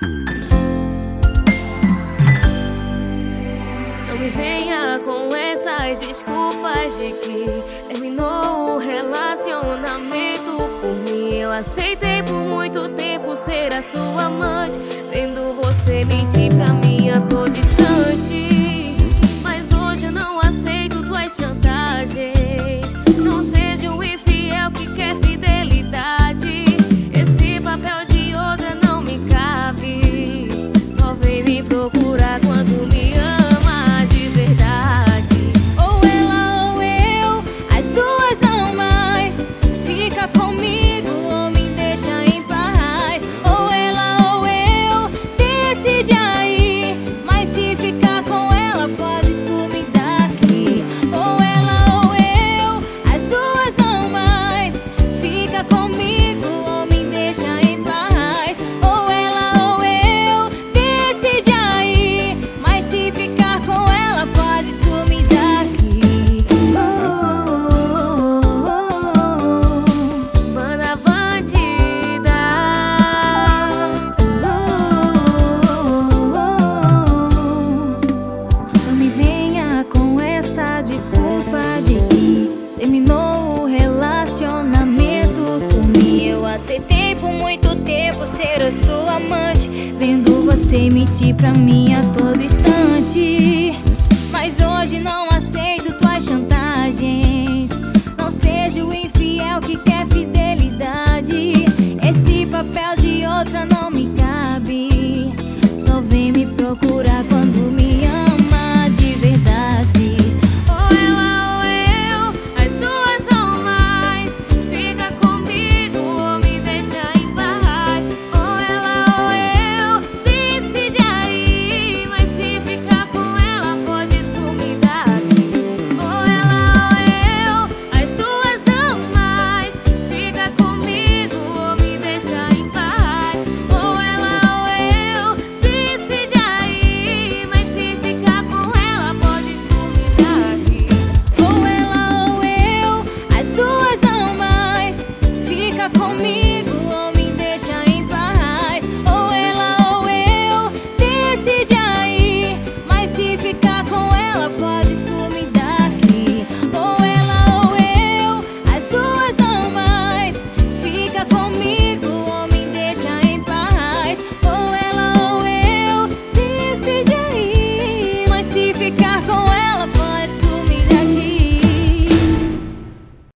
Não me venha com essas desculpas de que terminou o relacionamento por mim. Eu aceitei por muito tempo ser a sua amante, vendo você mentir pra mim a todo instante. Mas hoje eu não aceito tuas chantagens. Não seja um infiel que quer fidelidade. Esse papel de outra não me cabe. Só vem me procurar quando me ama de verdade. Ou ela ou eu, as duas não mais. Fica comigo ou me deixa em paz. Ou ela ou eu, decide aí. Mas se ficar com ela pode sumir daqui. Ou ela ou eu, as duas não mais. Fica comigo ou me deixa em paz. Ou ela ou eu, decide aí. Mas se ficar com ela pode sumir daqui. Mana bandida. Não me venha com essa desculpa de que terminou o relacionamento por mim. Eu aceitei por muito tempo ser a sua amante, vendo você mentir pra mim a todo instante. Mas hoje não aceito tuas chantagens. Não seja o infiel que quer fidelidade. Esse papel de outra não me cabe. Só vem me procurar quando me ama de verdade. Ou ela ou eu, as duas não mais. Fica comigo ou me deixa em paz. Ou ela ou eu, decide aí. Mas se ficar com ela pode sumir daqui. Ou ela ou eu, as duas não mais. Fica comigo ou me deixa em paz. Ou ela ou eu, decide aí. Mas se ficar com ela pode sumir daqui. Ou ela ou eu, as duas não mais. Fica comigo